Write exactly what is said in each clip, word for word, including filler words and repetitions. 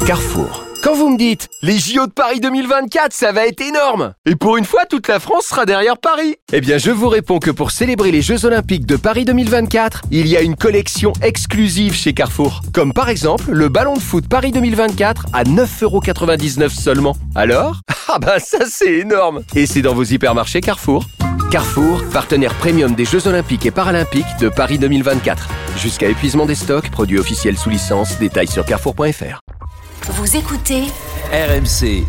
Carrefour. Quand vous me dites « Les J O de Paris deux mille vingt-quatre, ça va être énorme !» Et pour une fois, toute la France sera derrière Paris. Eh bien, je vous réponds que pour célébrer les Jeux Olympiques de Paris deux mille vingt-quatre, il y a une collection exclusive chez Carrefour. Comme par exemple, le ballon de foot Paris deux mille vingt-quatre à neuf euros quatre-vingt-dix-neuf seulement. Alors ? Ah bah ça c'est énorme ! Et c'est dans vos hypermarchés Carrefour. Carrefour, partenaire premium des Jeux Olympiques et Paralympiques de Paris deux mille vingt-quatre. Jusqu'à épuisement des stocks, produits officiels sous licence, détails sur carrefour point f r. Vous écoutez R M C.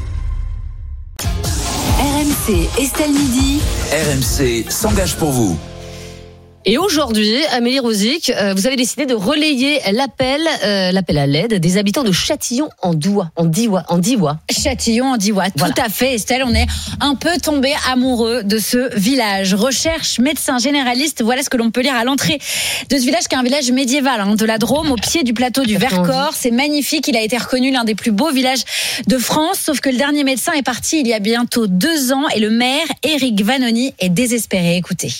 R M C Estelle Midi. R M C s'engage pour vous. Et aujourd'hui, Amélie Rosic, euh, vous avez décidé de relayer l'appel, euh, l'appel à l'aide des habitants de Châtillon en Diois, en Diois, en Diois. Châtillon en Diois, Voilà. tout à fait, Estelle. On est un peu tombé amoureux de ce village. Recherche médecin généraliste. Voilà ce que l'on peut lire à l'entrée de ce village, qui est un village médiéval hein, de la Drôme, au pied du plateau du Vercors. C'est magnifique. Il a été reconnu l'un des plus beaux villages de France. Sauf que le dernier médecin est parti il y a bientôt deux ans et le maire, Éric Vanoni, est désespéré. Écoutez.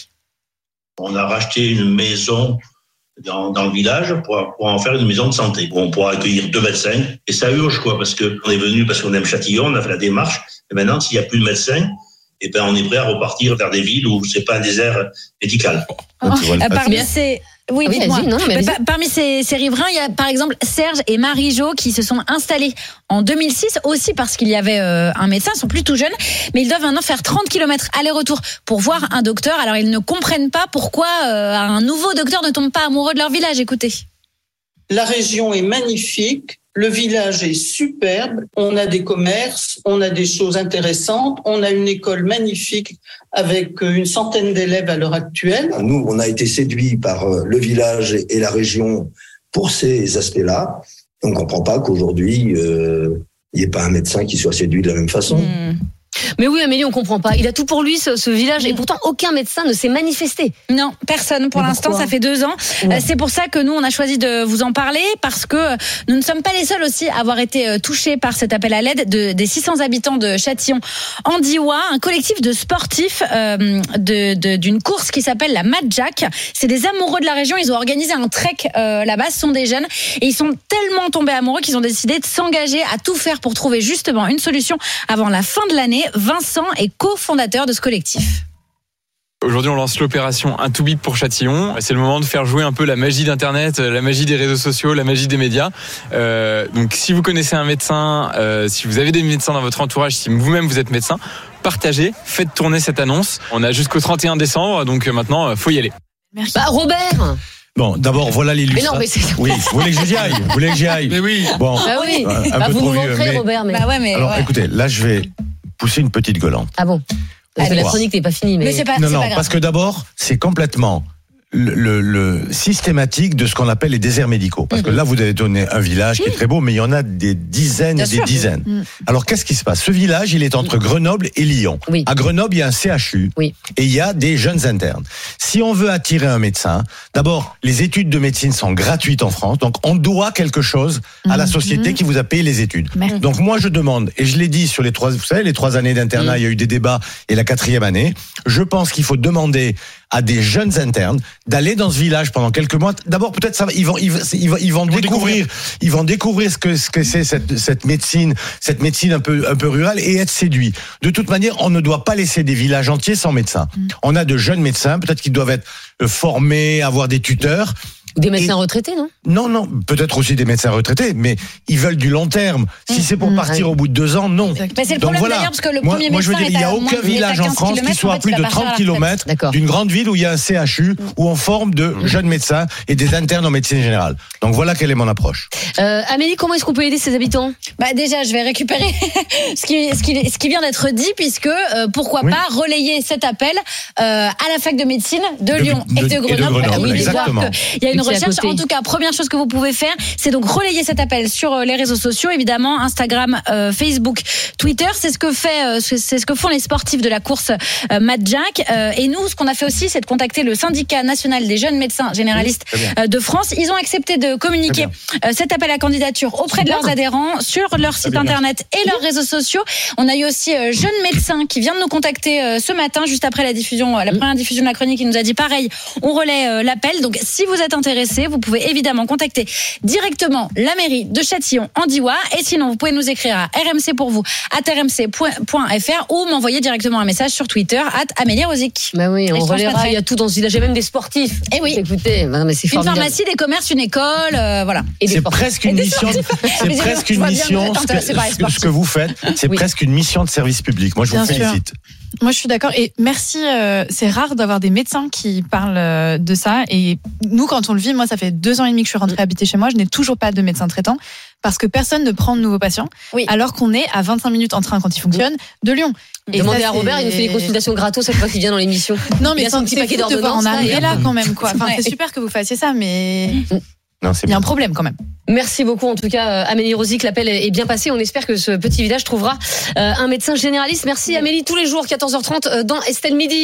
On a racheté une maison dans, dans le village pour, pour en faire une maison de santé. On pourra accueillir deux médecins. Et ça urge, quoi, parce qu'on est venu parce qu'on aime Châtillon, on a fait la démarche. Et maintenant, s'il n'y a plus de médecins, eh ben, on est prêt à repartir vers des villes où c'est pas un désert médical. Oh, parmi ces... Oui, oui dites-moi. non, mais Par- Parmi ces, ces riverains, il y a par exemple Serge et Marie Jo qui se sont installés en deux mille six, aussi parce qu'il y avait euh, un médecin. Ils sont plus tout jeunes, mais ils doivent maintenant faire trente kilomètres aller-retour pour voir un docteur. Alors ils ne comprennent pas pourquoi euh, un nouveau docteur ne tombe pas amoureux de leur village. Écoutez. La région est magnifique, le village est superbe, on a des commerces, on a des choses intéressantes, on a une école magnifique avec une centaine d'élèves à l'heure actuelle. Nous, on a été séduits par le village et la région pour ces aspects-là. On ne comprend pas qu'aujourd'hui, euh, il n'y ait pas un médecin qui soit séduit de la même façon. Mmh. Mais oui, Amélie, on comprend pas. Il a tout pour lui, ce, ce village, et pourtant aucun médecin ne s'est manifesté. Non, personne pour Mais l'instant, pourquoi ? ça fait deux ans. Ouais. C'est pour ça que nous, on a choisi de vous en parler, parce que nous ne sommes pas les seuls aussi à avoir été touchés par cet appel à l'aide de, des six cents habitants de Châtillon en Diois, un collectif de sportifs euh, de, de, d'une course qui s'appelle la Mad Jack. C'est des amoureux de la région, ils ont organisé un trek euh, là-bas, ce sont des jeunes, et ils sont tellement tombés amoureux qu'ils ont décidé de s'engager à tout faire pour trouver justement une solution avant la fin de l'année. Vincent est cofondateur de ce collectif. Aujourd'hui, on lance l'opération Un tout bip pour Châtillon. C'est le moment de faire jouer un peu la magie d'Internet, la magie des réseaux sociaux, la magie des médias. Euh, donc, si vous connaissez un médecin, euh, si vous avez des médecins dans votre entourage, si vous-même vous êtes médecin, partagez, faites tourner cette annonce. On a jusqu'au trente et un décembre, donc maintenant, faut y aller. Merci. Bah, Robert. Bon, d'abord, voilà l'illustration. Mais non, mais c'est... Oui, vous voulez que j'y aille Vous voulez que j'y aille Mais oui. Bon, Bah oui. un Bah, peu vous trop nous vieux, montrez, mais- Robert. Mais... Bah ouais, mais Alors, ouais. écoutez, là, je vais pousser une petite gueulante. Ah bon. Parce que la Pourquoi chronique n'est pas finie. Mais, Mais c'est pas, Non, c'est non, pas grave. parce que d'abord, c'est complètement le, le, le systématique de ce qu'on appelle les déserts médicaux. Parce que là, vous avez donné un village qui est très beau, mais il y en a des dizaines Bien et des sûr. dizaines. Mm. Alors, qu'est-ce qui se passe? Ce village, il est entre Grenoble et Lyon. Oui. À Grenoble, il y a un C H U Oui. et il y a des jeunes internes. Si on veut attirer un médecin, d'abord, les études de médecine sont gratuites en France, donc on doit quelque chose à la société qui vous a payé les études. Merci. Donc moi, je demande, et je l'ai dit sur les trois, vous savez, les trois années d'internat, il y a eu des débats, et la quatrième année, je pense qu'il faut demander à des jeunes internes d'aller dans ce village pendant quelques mois. D'abord, peut-être ça, va- ils vont, ils, vont- ils vont, ils vont découvrir, ils vont découvrir ce que ce que c'est cette cette médecine, cette médecine un peu un peu rurale, et être séduits. De toute manière, on ne doit pas laisser des villages entiers sans médecins. On a de jeunes médecins, peut-être qu'ils doivent être euh, formés, avoir des tuteurs. Des médecins Et- retraités, non? Non, non, peut-être aussi des médecins retraités, mais ils veulent du long terme. Si c'est pour partir oui. au bout de deux ans, non. Mais c'est le Donc problème voilà. d'ailleurs, parce que le moi, premier moi, je veux médecin dire, il n'y est a à moins- aucun il est à village en quinze France qui kilomètres, soit en à fait, plus il de va partir à trente la kilomètres D'accord. d'une grande ville où il y a un C H U, où on forme de jeunes médecins et des internes en médecine générale. Donc voilà quelle est mon approche. Euh, Amélie, comment est-ce qu'on peut aider ces habitants? Bah déjà, je vais récupérer ce qui, ce qui, ce qui vient d'être dit, puisque euh, pourquoi Oui. pas relayer cet appel euh, à la fac de médecine de, De- Lyon de- et de et de Grenoble. Grenoble, Oui, de voir exactement. qu'il y a une Et qui est à recherche. côté. En tout cas, première chose que vous pouvez faire, c'est donc relayer cet appel sur euh, les réseaux sociaux, évidemment, Instagram, euh, Facebook, Twitter. C'est ce que fait, euh, c'est c'est ce que font les sportifs de la course euh, Mad Jack. Euh, et nous, ce qu'on a fait aussi, c'est de contacter le syndicat national des jeunes médecins généralistes Très bien. euh, de France. Ils ont accepté de communiquer Très euh, cet appel à candidature auprès de Super. leurs adhérents sur leur site bien, internet et leurs réseaux sociaux. On a eu aussi euh, Jeune Médecin qui vient de nous contacter euh, ce matin, juste après la diffusion, euh, la première diffusion de la chronique. Il nous a dit pareil, on relaie euh, l'appel. Donc, si vous êtes intéressé, intéressés, vous pouvez évidemment contacter directement la mairie de Châtillon-en-Diois. Et sinon, vous pouvez nous écrire à R M C pour vous, arobase r m c point f r ou m'envoyer directement un message sur Twitter, arobase Amélie Rosic. Bah oui, on relèvera, il y a tout dans ce village, il y a même des sportifs. Et oui. Écoutez, bah non, mais c'est Une formidable. pharmacie, des commerces, une école, euh, voilà. Et c'est presque une mission, c'est presque une mission, ce que, ce que vous faites, c'est oui. presque une mission de service public. Moi, je Bien vous félicite. Sûr. Moi, je suis d'accord. Et merci, euh, c'est rare d'avoir des médecins qui parlent euh, de ça. Et nous, quand on le vit, moi, ça fait deux ans et demi que je suis rentrée habiter chez moi, je n'ai toujours pas de médecin traitant parce que personne ne prend de nouveaux patients, oui. alors qu'on est à vingt-cinq minutes en train quand il fonctionne de Lyon. Et demandez à Robert, il nous fait des consultations gratos cette fois qu'il vient dans l'émission. Non, mais c'est petit paquet d'ordonnances. On arrive là quand même, quoi. Enfin, ouais. C'est super que vous fassiez ça, mais non, c'est il y a bien. un problème quand même. Merci beaucoup en tout cas Amélie Rosic, l'appel est bien passé. On espère que ce petit village trouvera un médecin généraliste. Merci Amélie, tous les jours quatorze heures trente dans Estelle Midi.